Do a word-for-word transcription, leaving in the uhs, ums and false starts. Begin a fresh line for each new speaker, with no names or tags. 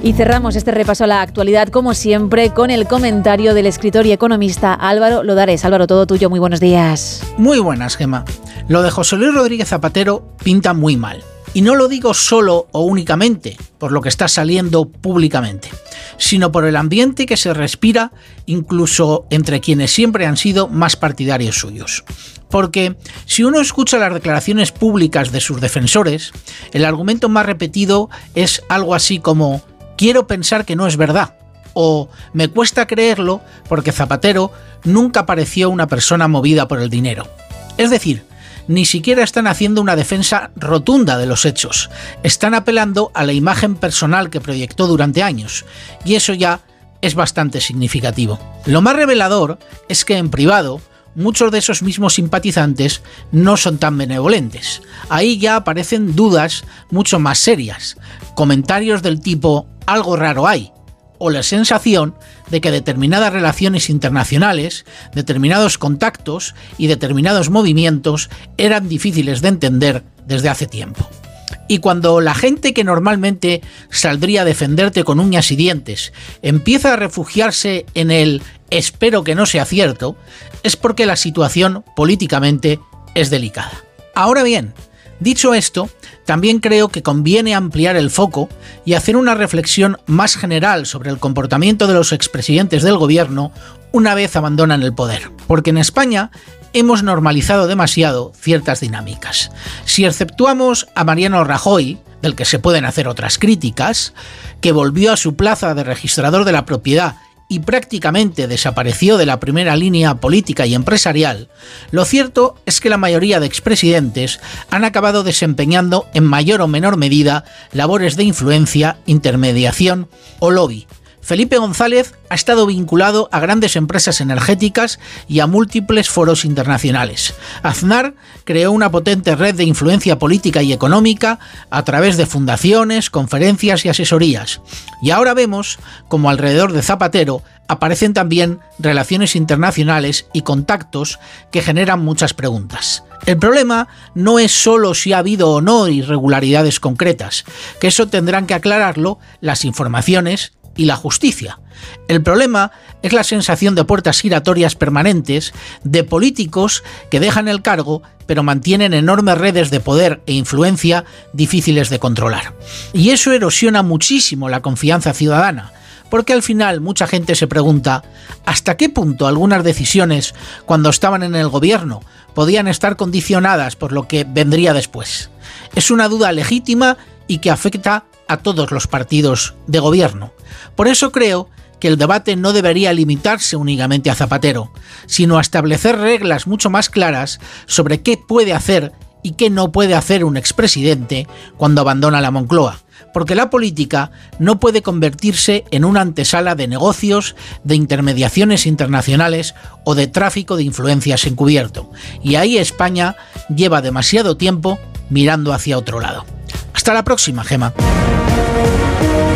Y cerramos este repaso a la actualidad, como siempre, con el comentario del escritor y economista Álvaro Lodares. Álvaro, todo tuyo, muy buenos días.
Muy buenas, Gemma. Lo de José Luis Rodríguez Zapatero pinta muy mal. Y no lo digo solo o únicamente por lo que está saliendo públicamente, sino por el ambiente que se respira incluso entre quienes siempre han sido más partidarios suyos. Porque si uno escucha las declaraciones públicas de sus defensores, el argumento más repetido es algo así como «quiero pensar que no es verdad» o «me cuesta creerlo porque Zapatero nunca pareció una persona movida por el dinero». Es decir, ni siquiera están haciendo una defensa rotunda de los hechos, están apelando a la imagen personal que proyectó durante años, y eso ya es bastante significativo. Lo más revelador es que en privado, muchos de esos mismos simpatizantes no son tan benevolentes. Ahí ya aparecen dudas mucho más serias, comentarios del tipo «algo raro hay», o la sensación de que determinadas relaciones internacionales, determinados contactos y determinados movimientos eran difíciles de entender desde hace tiempo. Y cuando la gente que normalmente saldría a defenderte con uñas y dientes empieza a refugiarse en el «espero que no sea cierto», es porque la situación políticamente es delicada. Ahora bien, dicho esto, también creo que conviene ampliar el foco y hacer una reflexión más general sobre el comportamiento de los expresidentes del gobierno una vez abandonan el poder. Porque en España hemos normalizado demasiado ciertas dinámicas. Si exceptuamos a Mariano Rajoy, del que se pueden hacer otras críticas, que volvió a su plaza de registrador de la propiedad y prácticamente desapareció de la primera línea política y empresarial, lo cierto es que la mayoría de expresidentes han acabado desempeñando en mayor o menor medida labores de influencia, intermediación o lobby. Felipe González ha estado vinculado a grandes empresas energéticas y a múltiples foros internacionales. Aznar creó una potente red de influencia política y económica a través de fundaciones, conferencias y asesorías. Y ahora vemos como alrededor de Zapatero aparecen también relaciones internacionales y contactos que generan muchas preguntas. El problema no es solo si ha habido o no irregularidades concretas, que eso tendrán que aclararlo las informaciones y la justicia. El problema es la sensación de puertas giratorias permanentes de políticos que dejan el cargo pero mantienen enormes redes de poder e influencia difíciles de controlar. Y eso erosiona muchísimo la confianza ciudadana, porque al final mucha gente se pregunta ¿hasta qué punto algunas decisiones cuando estaban en el gobierno podían estar condicionadas por lo que vendría después? Es una duda legítima y que afecta a todos los partidos de gobierno. Por eso creo que el debate no debería limitarse únicamente a Zapatero, sino a establecer reglas mucho más claras sobre qué puede hacer y qué no puede hacer un expresidente cuando abandona la Moncloa, porque la política no puede convertirse en una antesala de negocios, de intermediaciones internacionales o de tráfico de influencias encubierto. Y ahí España lleva demasiado tiempo mirando hacia otro lado. Hasta la próxima, Gemma.